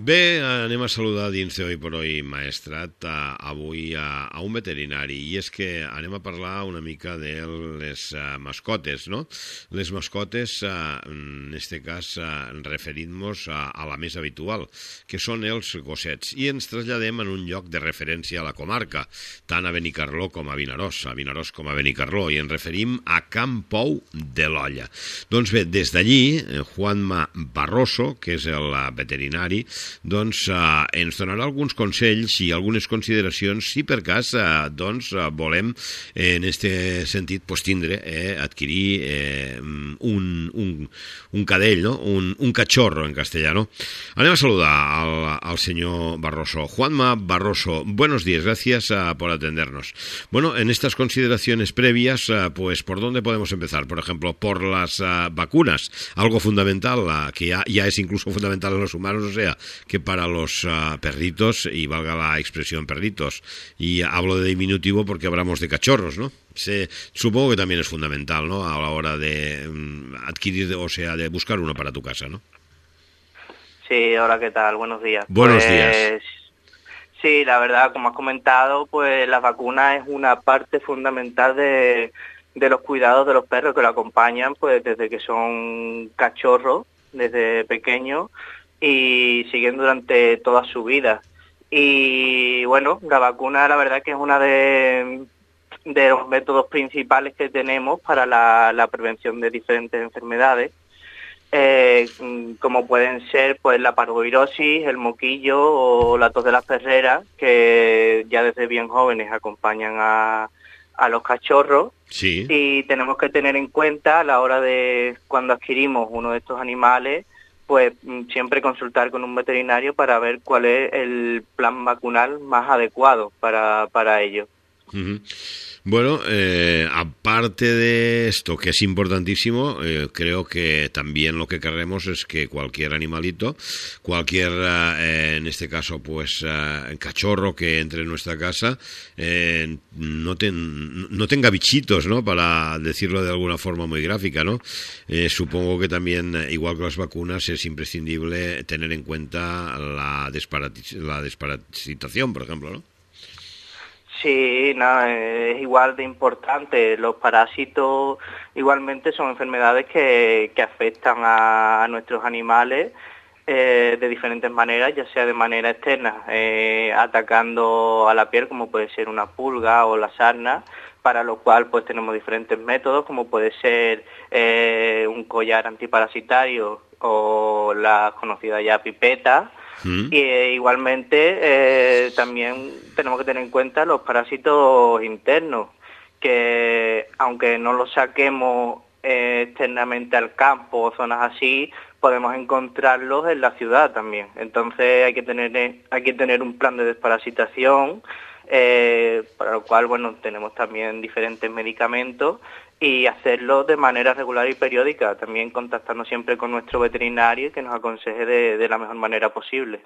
Bé, anem a saludar dins de Hoy por Hoy Maestrat avui a un veterinari, i és que anem a parlar una mica de les mascotes, no? Les mascotes, en este cas, referint-nos a la més habitual, que són els gossets, i ens traslladem en un lloc de referència a la comarca, tant a Benicarló com a Vinaròs com a Benicarló, i ens referim a Can Pou de l'Olla. Doncs bé, des d'allí, Juanma Barroso, que és el veterinari, doncs ens donarà alguns consells i algunes consideracions si per cas volem en este sentit tindre, adquirir un cadell, no? un cachorro en castellano. Anem a saludar al señor Barroso. Juanma Barroso, buenos días, gracias por atendernos. Bueno, en estas consideraciones previas, pues ¿por dónde podemos empezar? Por ejemplo, por las vacunas, algo fundamental, que ya es incluso fundamental en los humanos, o sea, que para los perritos, y valga la expresión perritos, y hablo de diminutivo porque hablamos de cachorros, ¿no? Supongo que también es fundamental, ¿no? A la hora de adquirir, o sea, de buscar uno para tu casa, ¿no? Sí, hola, ¿qué tal? Buenos días. Buenos días. Sí, la verdad, como has comentado, pues la vacuna es una parte fundamental de los cuidados de los perros que lo acompañan, pues desde que son cachorros, desde pequeños, y siguen durante toda su vida. Y bueno, la vacuna la verdad que es una de los métodos principales que tenemos para la prevención de diferentes enfermedades, como pueden ser pues la parvovirosis, el moquillo o la tos de las perreras, que ya desde bien jóvenes acompañan a los cachorros. Sí. Y tenemos que tener en cuenta a la hora de cuando adquirimos uno de estos animales, pues siempre consultar con un veterinario para ver cuál es el plan vacunal más adecuado para ellos. Uh-huh. Bueno, aparte de esto, que es importantísimo, creo que también lo que queremos es que cualquier animalito, en este caso, pues, cachorro que entre en nuestra casa, no tenga bichitos, ¿no? Para decirlo de alguna forma muy gráfica, ¿no? Supongo que también, igual que las vacunas, es imprescindible tener en cuenta la desparasitación, por ejemplo, ¿no? Sí, es igual de importante. Los parásitos igualmente son enfermedades que afectan a nuestros animales de diferentes maneras, ya sea de manera externa, atacando a la piel, como puede ser una pulga o la sarna, para lo cual pues tenemos diferentes métodos, como puede ser un collar antiparasitario o la conocida ya pipeta. Y igualmente también tenemos que tener en cuenta los parásitos internos, que aunque no los saquemos externamente al campo o zonas así, podemos encontrarlos en la ciudad también. Entonces hay que tener un plan de desparasitación, para lo cual bueno, tenemos también diferentes medicamentos, y hacerlo de manera regular y periódica, también contactando siempre con nuestro veterinario que nos aconseje de la mejor manera posible.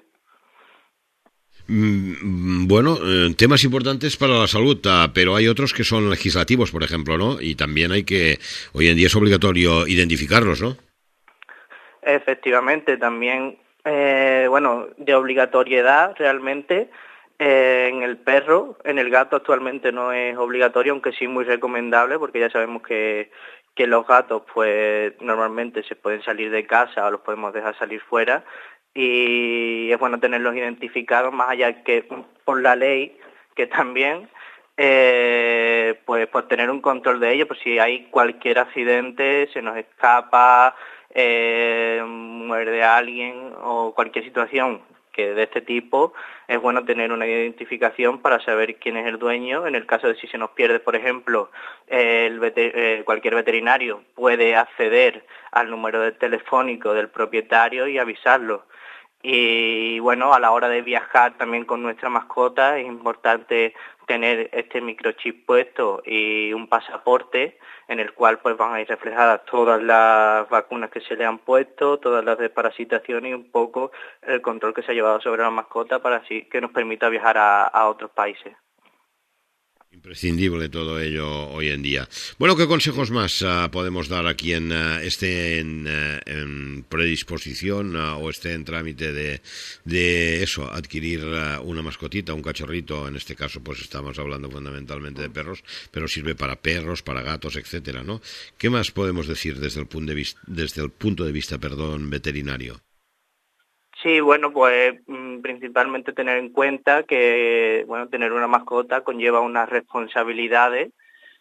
Bueno, temas importantes para la salud, pero hay otros que son legislativos, por ejemplo, ¿no? Y también hoy en día es obligatorio identificarlos, ¿no? Efectivamente, también, de obligatoriedad realmente. En el perro, en el gato actualmente no es obligatorio, aunque sí muy recomendable, porque ya sabemos que los gatos pues normalmente se pueden salir de casa o los podemos dejar salir fuera, y es bueno tenerlos identificados, más allá que por la ley, que también pues tener un control de ellos, pues si hay cualquier accidente, se nos escapa, muerde a alguien o cualquier situación que de este tipo, es bueno tener una identificación para saber quién es el dueño. En el caso de si se nos pierde, por ejemplo, cualquier veterinario puede acceder al número telefónico del propietario y avisarlo. Y bueno, a la hora de viajar también con nuestra mascota es importante tener este microchip puesto y un pasaporte en el cual pues van a ir reflejadas todas las vacunas que se le han puesto, todas las desparasitaciones y un poco el control que se ha llevado sobre la mascota, para así que nos permita viajar a otros países. Imprescindible todo ello hoy en día. Bueno, ¿qué consejos más podemos dar a quien esté en predisposición o esté en trámite de eso, adquirir una mascotita, un cachorrito? En este caso, pues estamos hablando fundamentalmente de perros, pero sirve para perros, para gatos, etcétera, ¿no? ¿Qué más podemos decir desde el punto de vista, veterinario? Sí, bueno, pues principalmente tener en cuenta que, bueno, tener una mascota conlleva unas responsabilidades,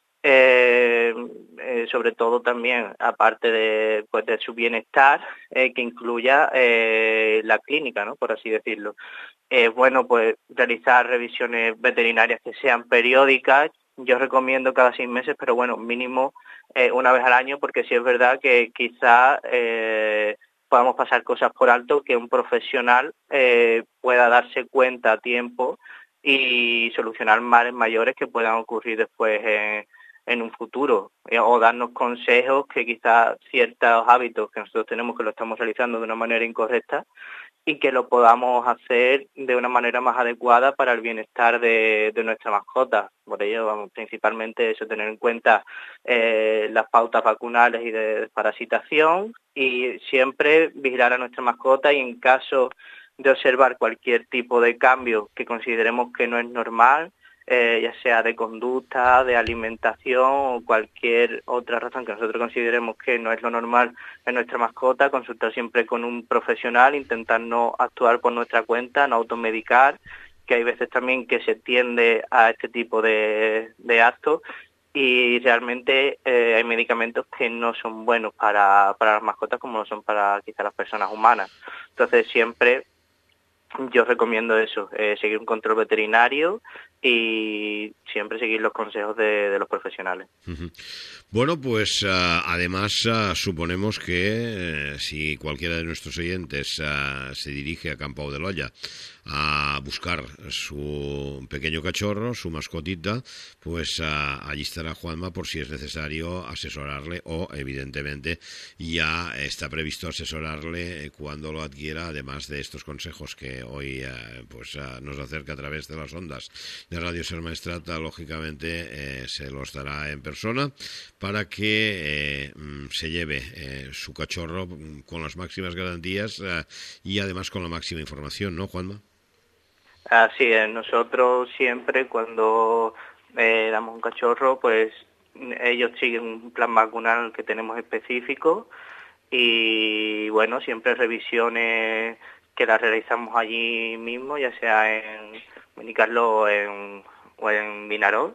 sobre todo también, aparte de, pues, de su bienestar, que incluya la clínica, ¿no? Por así decirlo. Bueno, pues realizar revisiones veterinarias que sean periódicas. Yo recomiendo cada 6 meses, pero bueno, mínimo una vez al año, porque sí es verdad que quizá podamos pasar cosas por alto que un profesional pueda darse cuenta a tiempo y solucionar males mayores que puedan ocurrir después en un futuro, o darnos consejos que quizás ciertos hábitos que nosotros tenemos que lo estamos realizando de una manera incorrecta y que lo podamos hacer de una manera más adecuada para el bienestar de nuestra mascota. Por ello, vamos, principalmente eso, tener en cuenta las pautas vacunales y de desparasitación, y siempre vigilar a nuestra mascota, y en caso de observar cualquier tipo de cambio que consideremos que no es normal, ya sea de conducta, de alimentación o cualquier otra razón que nosotros consideremos que no es lo normal en nuestra mascota, consultar siempre con un profesional, intentar no actuar por nuestra cuenta, no automedicar, que hay veces también que se tiende a este tipo de actos, y realmente hay medicamentos que no son buenos para las mascotas como lo son para quizás las personas humanas. Entonces siempre yo recomiendo eso, seguir un control veterinario y siempre seguir los consejos de los profesionales. Uh-huh. Bueno, pues además suponemos que si cualquiera de nuestros oyentes se dirige a Campau de Lolla a buscar su pequeño cachorro, su mascotita, pues allí estará Juanma por si es necesario asesorarle, o evidentemente ya está previsto asesorarle cuando lo adquiera, además de estos consejos que hoy nos acerca a través de las ondas de Radio Ser Maestrat. Lógicamente se los dará en persona para que se lleve su cachorro con las máximas garantías y además con la máxima información, ¿no, Juanma? Así es, nosotros siempre cuando damos un cachorro, pues ellos siguen un plan vacunal que tenemos específico, y bueno, siempre revisiones que las realizamos allí mismo, ya sea en Benicarló o en Vinaròs,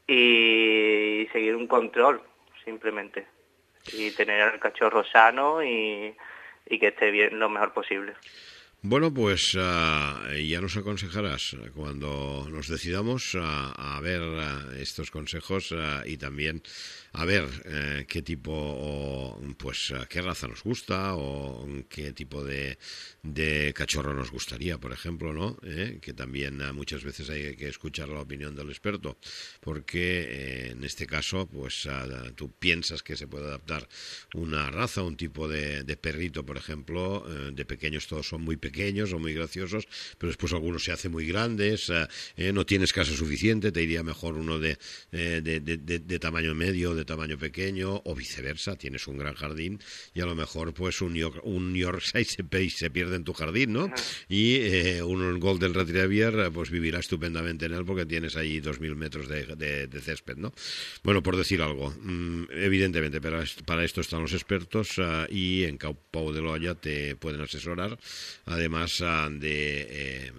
y seguir un control simplemente, y tener al cachorro sano y que esté bien lo mejor posible. Bueno, pues ya nos aconsejarás cuando nos decidamos a ver estos consejos y también a ver qué tipo o pues qué raza nos gusta o qué tipo de cachorro nos gustaría, por ejemplo, ¿no? Que también muchas veces hay que escuchar la opinión del experto, porque en este caso pues tú piensas que se puede adaptar una raza, un tipo de perrito, por ejemplo. De pequeños todos son muy pequeños o muy graciosos, pero después algunos se hacen muy grandes, no tienes casa suficiente, te iría mejor uno de tamaño medio, de tamaño pequeño, o viceversa, tienes un gran jardín y a lo mejor pues un Yorkshire se pierde en tu jardín, ¿no? Y un Golden Retriever pues vivirá estupendamente en él porque tienes ahí 2.000 metros de césped, ¿no? Bueno, por decir algo, evidentemente para esto están los expertos y en Campau de Lolla te pueden asesorar, además de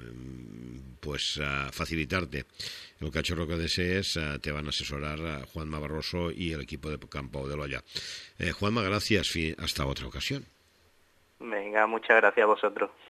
facilitarte el cachorro que desees. Te van a asesorar Juanma Barroso y el equipo de Campau de Lolla. Juanma, gracias, hasta otra ocasión. Venga, muchas gracias a vosotros.